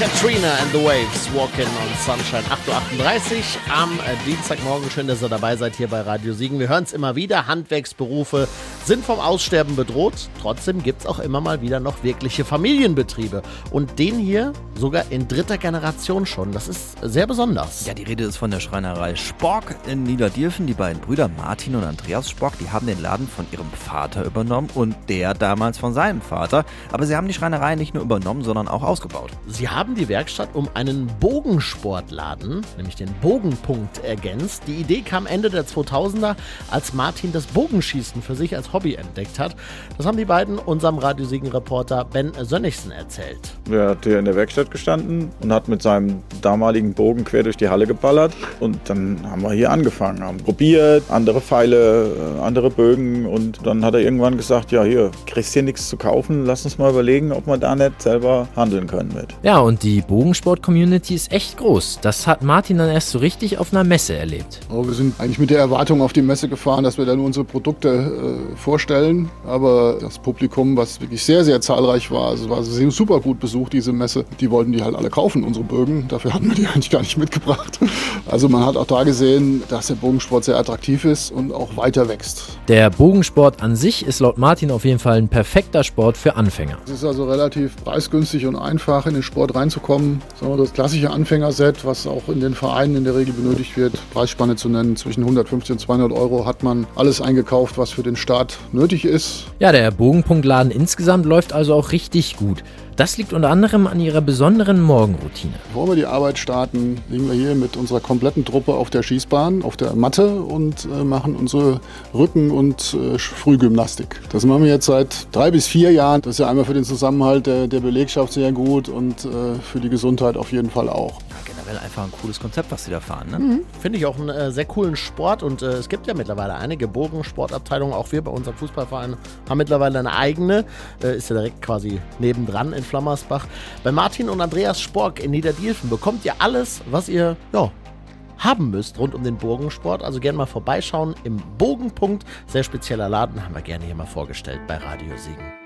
Katrina and the Waves, Walking on Sunshine, 8:38 Uhr am Dienstagmorgen. Schön, dass ihr dabei seid hier bei Radio Siegen. Wir hören es immer wieder, Handwerksberufe sind vom Aussterben bedroht. Trotzdem gibt es auch immer mal wieder noch wirkliche Familienbetriebe. Und den hier sogar in dritter Generation schon. Das ist sehr besonders. Ja, die Rede ist von der Schreinerei Spork in Niederdilfen. Die beiden Brüder Martin und Andreas Spork, die haben den Laden von ihrem Vater übernommen und der damals von seinem Vater. Aber sie haben die Schreinerei nicht nur übernommen, sondern auch ausgebaut. Sie haben die Werkstatt um einen Bogensportladen, nämlich den Bogenpunkt, ergänzt. Die Idee kam Ende der 2000er, als Martin das Bogenschießen für sich als Hobby entdeckt hat. Das haben die beiden unserem Radio Siegen-Reporter Ben Sönnigsen erzählt. Er hat hier in der Werkstatt gestanden und hat mit seinem damaligen Bogen quer durch die Halle geballert. Und dann haben wir hier angefangen, haben probiert, andere Pfeile, andere Bögen. Und dann hat er irgendwann gesagt, ja hier, kriegst hier nichts zu kaufen, lass uns mal überlegen, ob wir da nicht selber handeln können mit. Ja, und die Bogensport-Community ist echt groß. Das hat Martin dann erst so richtig auf einer Messe erlebt. Oh, wir sind eigentlich mit der Erwartung auf die Messe gefahren, dass wir dann unsere Produkte vorstellen. Aber das Publikum, was wirklich sehr, sehr zahlreich war, also es war super gut besucht, diese Messe, die wollten die halt alle kaufen, unsere Bögen. Dafür hatten wir die eigentlich gar nicht mitgebracht. Also man hat auch da gesehen, dass der Bogensport sehr attraktiv ist und auch weiter wächst. Der Bogensport an sich ist laut Martin auf jeden Fall ein perfekter Sport für Anfänger. Es ist also relativ preisgünstig und einfach, in den Sport reinzukommen. Sagen wir, das klassische Anfängerset, was auch in den Vereinen in der Regel benötigt wird, Preisspanne zu nennen, zwischen 150 und 200 Euro hat man alles eingekauft, was für den Start nötig ist. Ja, der Bogenpunktladen insgesamt läuft also auch richtig gut. Das liegt unter anderem an ihrer besonderen Morgenroutine. Bevor wir die Arbeit starten, liegen wir hier mit unserer kompletten Truppe auf der Schießbahn, auf der Matte und machen unsere Rücken- und Frühgymnastik. Das machen wir jetzt seit 3 bis 4 Jahren. Das ist ja einmal für den Zusammenhalt der Belegschaft sehr gut und für die Gesundheit auf jeden Fall auch. Generell einfach ein cooles Konzept, was sie da fahren, ne? Finde ich auch einen sehr coolen Sport und es gibt ja mittlerweile einige Bogensportabteilungen. Auch wir bei unserem Fußballverein haben mittlerweile eine eigene. Ist ja direkt quasi nebendran in Flammersbach. Bei Martin und Andreas Spork in Niederdilfen bekommt ihr alles, was ihr haben müsst rund um den Bogensport. Also gerne mal vorbeischauen im Bogenpunkt. Sehr spezieller Laden, haben wir gerne hier mal vorgestellt bei Radio Siegen.